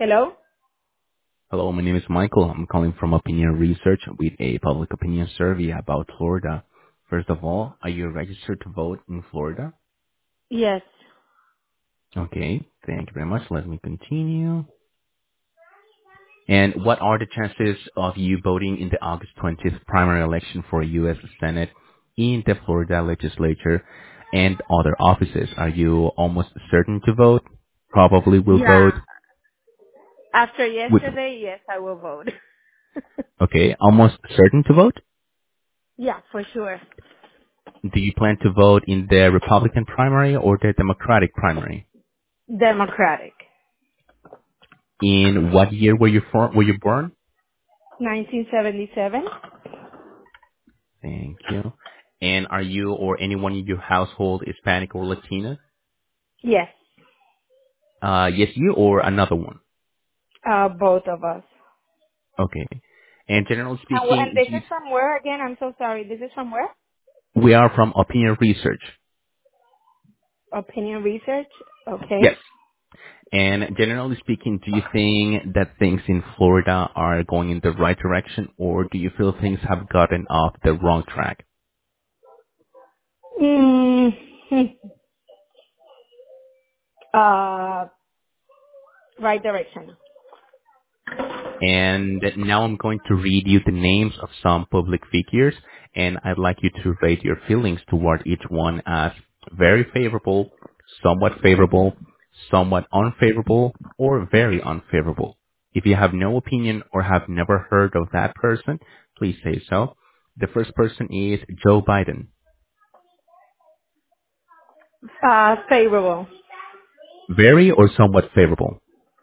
Hello? Hello, my name is Michael. I'm calling from Opinion Research with a public opinion survey about Florida. First of all, are you registered to vote in Florida? Yes. Okay, thank you very much. Let me continue. And what are the chances of you voting in the August 20th primary election for U.S. Senate in the Florida legislature and other offices? Are you almost certain to vote? Probably will Yeah. vote? After Would, yesterday, yes, I will vote. okay, almost certain to vote? Yeah, for sure. Do you plan to vote in the Republican primary or the Democratic primary? Democratic. In what year were you born? 1977? Thank you. And are you or anyone in your household Hispanic or Latina? Yes. Yes, you or another one. Both of us. Okay. And generally And speaking, this is from where again? I'm so sorry. This is from where? we are from Opinion Research. Opinion research? Okay. Yes. And generally speaking, do you think that things in Florida are going in the right direction, or do you feel things have gotten off the wrong track? Mm, uh, right direction. And now I'm going to read you the names of some public figures, and I'd like you to rate your feelings toward each one as very favorable, somewhat unfavorable, or very unfavorable. If you have no opinion or have never heard of that person, please say so. The first person is Joe Biden. Favorable. Very or somewhat favorable.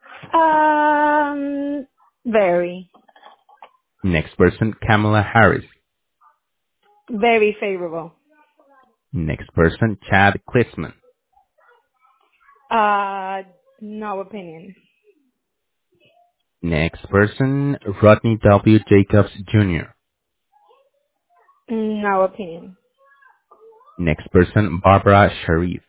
Um, very. Next person, Kamala Harris. Very favorable. Next person, Chad Klitzman. Uh, no opinion. Next person, Rodney W. Jacobs Jr. No opinion. Next person, Barbara Sharif.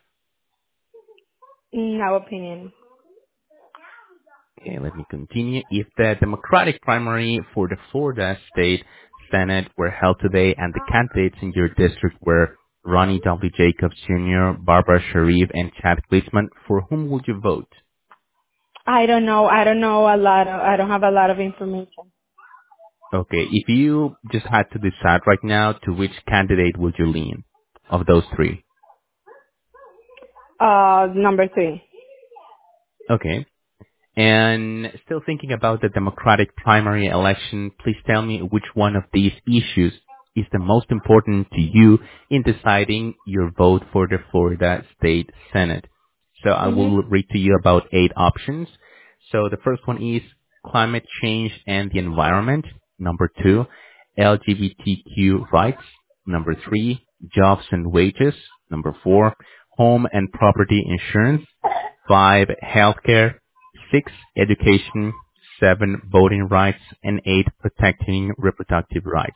No opinion. Okay, let me continue. If the Democratic primary for the Florida State Senate were held today and the candidates in your district were Ronnie W. Jacobs Jr., Barbara Sharif, and Chad Klitzman, for whom would you vote? I don't know. I don't have a lot of information. Okay, if you just had to decide right now, to which candidate would you lean of those three? Number 3. Okay. And still thinking about the Democratic primary election, please tell me which one of these issues is the most important to you in deciding your vote for the Florida State Senate. So I Mhm. will read to you about 8 options. So the first one is climate change and the environment. Number 2, LGBTQ rights. Number 3, jobs and wages. Number 4, home and property insurance. 5, healthcare. 6, education. 7, voting rights. And 8, protecting reproductive rights.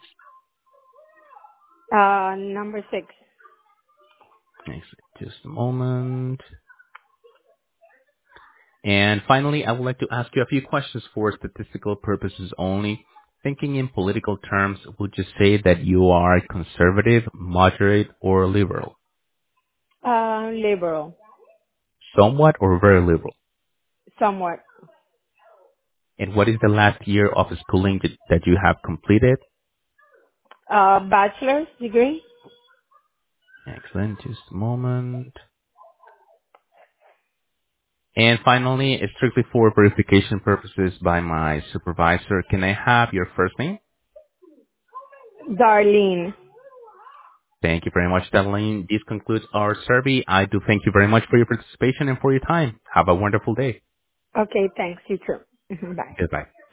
Number 6. Next, just a moment. And finally, I would like to ask you a few questions for statistical purposes only. Thinking in political terms, would you say that you are conservative, moderate, or liberal? Liberal. Somewhat or very liberal? Somewhat. And what is the last year of schooling that you have completed? Bachelor's degree. Excellent. Just a moment. And finally, strictly for verification purposes by my supervisor, can I have your first name? Darlene. Thank you very much, Darlene. This concludes our survey. I do thank you very much for your participation and for your time. Have a wonderful day. Okay, thanks. You too. Bye. Goodbye.